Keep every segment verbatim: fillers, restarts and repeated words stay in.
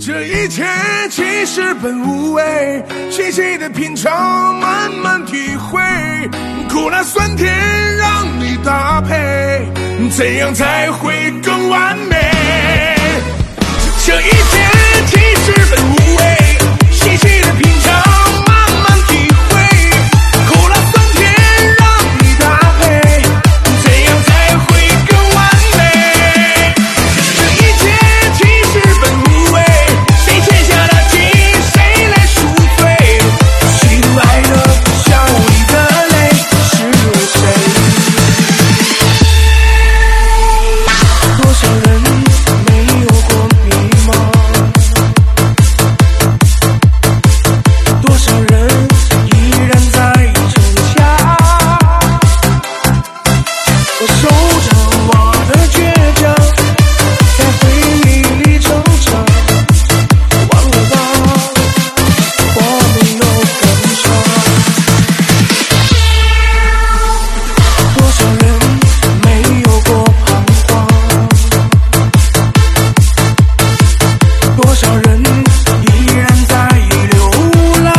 这一切其实本无味，细细的品尝，慢慢体会，苦辣酸甜让你搭配，怎样才会更完美？这一切其实本无味，细细的品尝，慢慢体会，苦辣酸甜让你搭配，怎样才会更完美？这一切其实本无味，谁欠下的情，谁来赎罪？喜怒哀乐，笑里的泪，是为谁？多少人没有过迷茫，多少人依然在逞强。我守着我的倔强，在回忆里成长。忘了吧，我没有跟上。多少人没有过彷徨，多少人依然在流浪。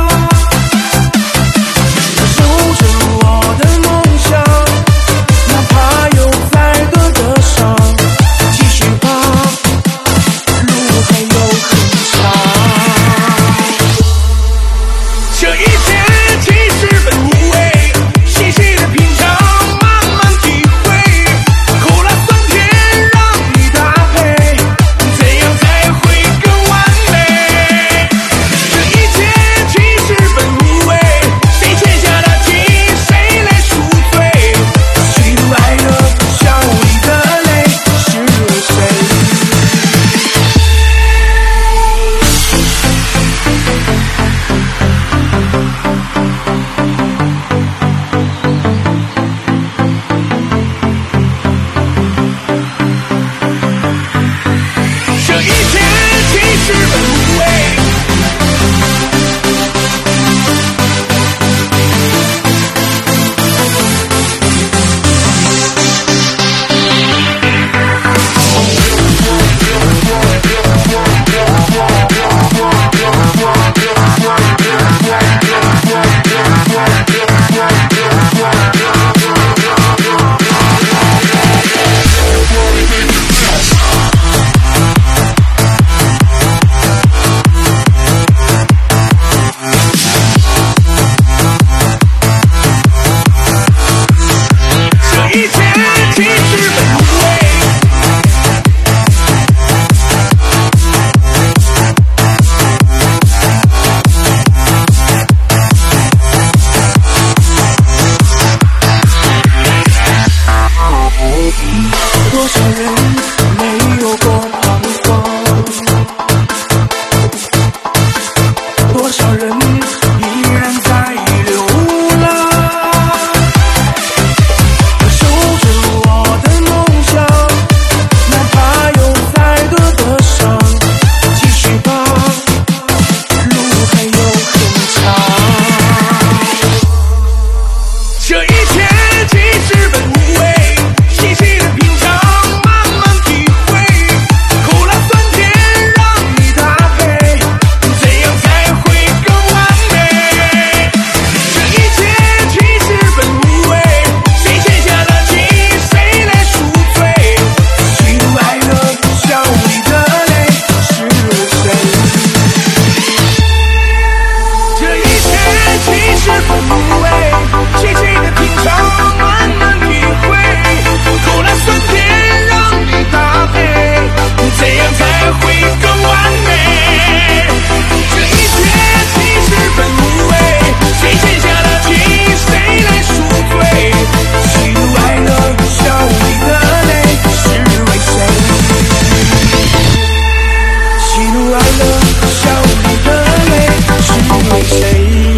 我守着我的梦想，哪怕有再多的伤，继续吧，路还有很长。这一切其实本无味，细细的品尝，慢慢体会，苦辣酸甜让你搭配，怎样才会更完美？这一切其实本无味，谁欠下的情，谁来赎罪？喜怒哀乐，笑里的泪，是为谁？这一切其实本无味。这一切其实本无味。多少人没有过彷徨，多少人依然在流浪。我守着我的梦想，哪怕有再多的伤，继续吧，路还有很长。这一切其实本无味，细细的品尝，慢慢体会，苦辣酸甜让你搭配，怎样才会更完美？这一切其实本无味，谁欠下的情，谁来赎罪？喜怒哀乐，笑里的泪，是为谁？这一切其实本无味，细细的品尝，慢慢体会，苦辣酸甜让你搭配，怎样才会更完美？这一切其实本无味，谁欠下的情，谁来赎罪？喜怒哀乐，笑里的泪，是为谁？喜怒哀乐，笑里的泪，是为谁？